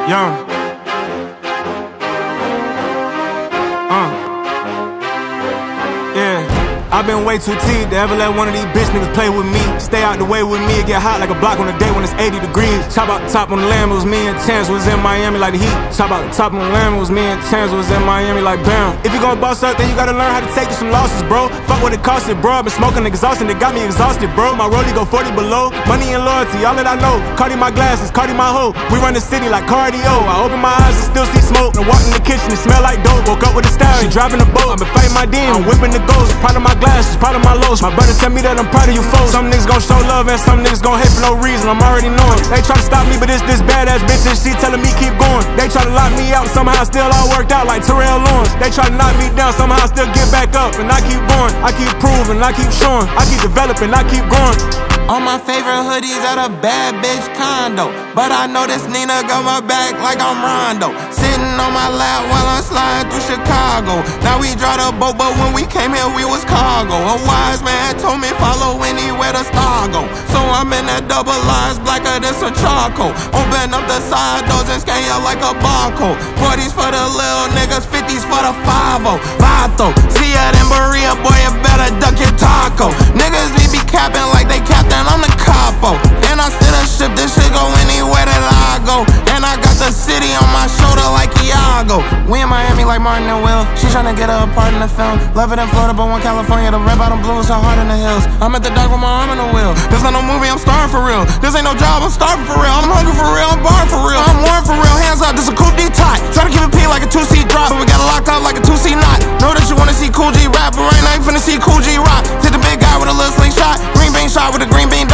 Young. Yeah. I've been way too teed to ever let one of these bitch niggas play with me. Stay out the way with me, it get hot like a block on a day when it's 80 degrees. Top out the top on the Lamb, it was me and Chance was in Miami like the Heat. Top out the top on the Lamb, it was me and Chance was in Miami like Bam. If you gon' boss up, then you gotta learn how to take some losses, bro. Fuck what it cost it, bro. I've been smoking exhausting, it got me exhausted, bro. My rollie go 40 below, money and loyalty, all that I know. Cardi my glasses, Cardi my hoe. We run the city like cardio. I open my eyes and still see smoke. And walk in the kitchen, it smell like dope. Woke up with a style, she driving the boat. I've been fighting my demon, I'm whipping the ghost. Proud of my glasses, proud of my lows. My brother tell me that I'm proud of you folks. Some niggas gon' show love and some niggas gon' hate for no reason. I'm already knowing. They try to stop me, but it's this badass bitch and she telling me keep going. They try to lock me out, somehow still all worked out like Terrell Lawrence. They try to knock me down, somehow still get back up. And I keep going, I keep proving, I keep showing, I keep developing, I keep growing. All my favorite hoodies at a bad bitch condo. But I know this Nina got my back like I'm Rondo. Sitting on my lap while I'm sliding through Chicago. Now we drive the boat, but when we came here we was cargo. A wise man told me follow anywhere the star go. So I'm in that double lines blacker than some charcoal. Open up the side doors and scan you like a barcode. 40s for the little niggas, 50s for the 5-0. Vato, see ya in Berea, boy you better duck your taco. Niggas be capping like they captain, I'm the capo. And I still a ship, this shit go anywhere that I go. And I got the city on my shoulder like Iago. We in Miami like Martin and Will. She tryna get her a part in the film. Love it in Florida, but one California. The red bottom blues are hard in the hills. I'm at the dock with my arm in the wheel. This not no movie, I'm starving for real. This ain't no job, I'm starving for real. I'm hungry for real, I'm barring for real. I'm warm for real, hands up, this a coupe D-tie. Try to keep it P like a 2C drop, but we gotta lock up like a 2C knot. Know that you wanna see Cool G rap, but right now you finna see Cool G rock. Hit the big guy with a little slingshot. Green bean shot with a green bean